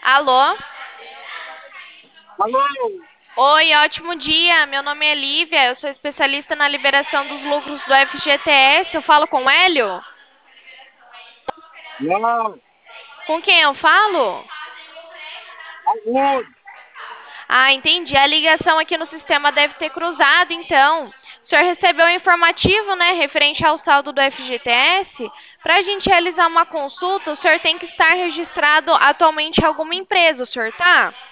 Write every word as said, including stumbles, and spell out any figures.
Alô? Alô? Oi, ótimo dia. Meu nome é Lívia, eu sou especialista na liberação dos lucros do F G T S. Eu falo com o Hélio? Não, Com quem eu falo? aonde? Ah, entendi. A ligação aqui no sistema deve ter cruzado, então. O senhor recebeu um informativo, né, referente ao saldo do F G T S? Para a gente realizar uma consulta, o senhor tem que estar registrado atualmente em alguma empresa, o senhor tá?